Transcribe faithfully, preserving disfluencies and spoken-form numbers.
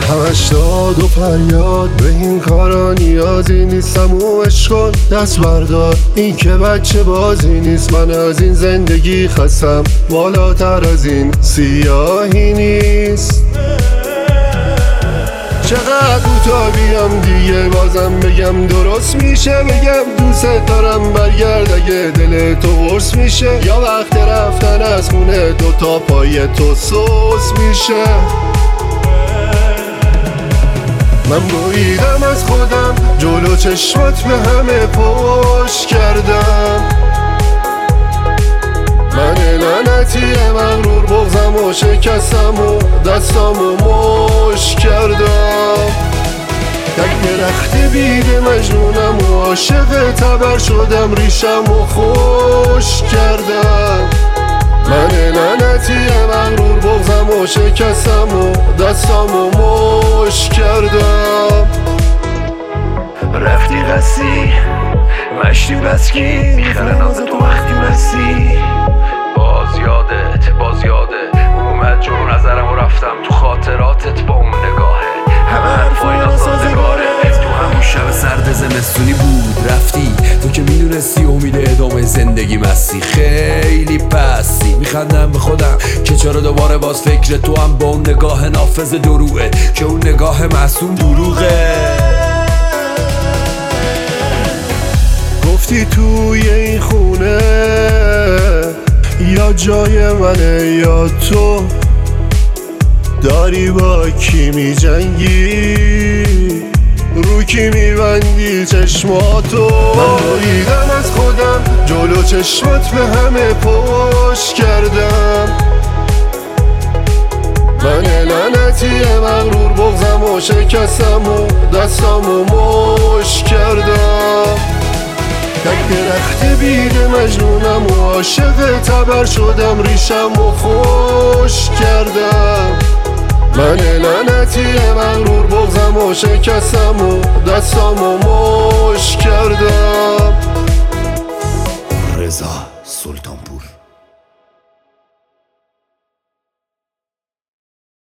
همش داد و فریاد، به این کارا نیازی نیستم و عشق کن دست بردار. این که بچه بازی نیست، من از این زندگی خستم، بالاتر از این سیاهی نیست. چقدر کوتاه بیام دیگه بازم بگم درست میشه، بگم دوست دارم برگرد اگه دل تو قرص میشه، یا وقت رفتن از خونه دوتا پای تو سوس میشه. من بریدم از خودم، جلو چشمات به همه پشت کردم. من لعنتی مغرور بغزم و شکستم و دستامو مشت کردم. یک درخت بیده مجنونم و عاشق تبر شدم، ریشم و خوش کردم. من لعنتی مغرور بغزم و شکستم و دستامو مشت کردم. رفتی قصی مشتی بسکی، میخره ناز تو وقتی مستی. باز یادت باز یاده اومد جو نظرم و رفتم تو خاطراتت با اون نگاهه. همه حرفای ناسازگاره، تو همون شب سرد زمستونی بود رفتی، تو که میدونستی امید ادامه زندگی مستی. خیلی پستی میخندم به خودم که چرا دوباره باز فکر تو هم با اون نگاه نافذ دروغه، که اون نگاه معصوم دروغه. گفتی توی این خونه یا جای منه یا تو داری با کی می جنگی، رو کی می بندی چشماتو. من بریدم از خودم، جلو چشمات به همه پشت کردم. من لعنتی مغرور بغزم و شکستم و دستامو مشت کردم. یک درخت بیده مجنونم و عاشق تبر شدم، ریشم و خوش کردم. من لعنتی مغرور بغزم و شکستم و دستامو مشت کردم. رضا سلطان.